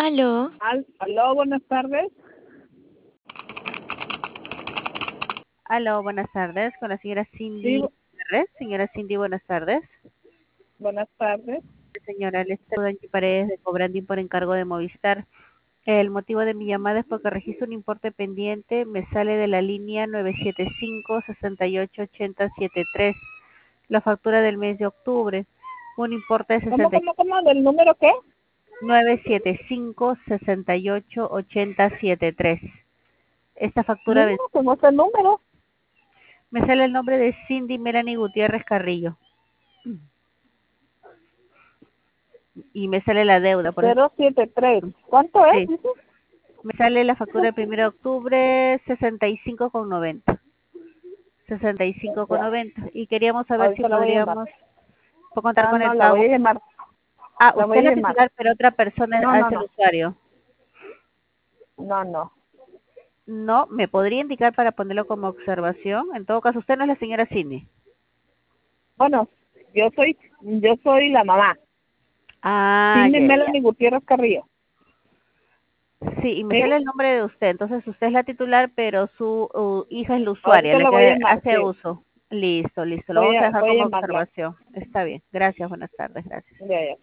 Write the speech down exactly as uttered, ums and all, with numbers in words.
Aló. Al- Aló, buenas tardes. Aló, buenas tardes, con la señora Sí, Cindy bu- Gutiérrez. Señora Cindy, buenas tardes. buenas tardes. Señora, le saluda Angie Paredes de Cobrandín por encargo de Movistar. El motivo de mi llamada es porque registro un importe pendiente, me sale de la línea nueve siete cinco, seis ocho ocho cero siete tres, la factura del mes de octubre, un importe de ¿Cómo, sesenta cómo, cómo? ¿Del número qué? nueve siete cinco, seis ocho ocho cero siete tres. Esta No, factura no, me ¿cómo es el número? me sale el nombre de Cindy Melanie Gutiérrez Carrillo y me sale la deuda, por eso Cero siete tres. ¿Cuánto es? sí. Dice? Me sale la factura del primero de octubre sesenta y cinco con noventa. sesenta y cinco con Ya, noventa. Y queríamos saber si ahorita la voy a llamar. podríamos contar Ah, con el no, la voy pago. a llamar. Ah, La usted es voy a la llamar. titular, pero otra persona No, no, hace el no. usuario. No, no. No, me podría indicar para ponerlo como observación. En todo caso, usted no es la señora Cindy. Bueno, yo soy, yo soy la mamá. Ah, Cindy ya, ya. Melanie Gutiérrez Carrillo. Sí, y me ¿Sí? sale el nombre de usted. Entonces, usted es la titular, pero su uh, hija es la usuaria, Ahorita la la voy a que llamar, hace sí. uso. Listo, listo. Lo Voy vamos a a, dejar voy a como llamarla. observación. Está bien. Gracias, buenas tardes, gracias. Ya, ya.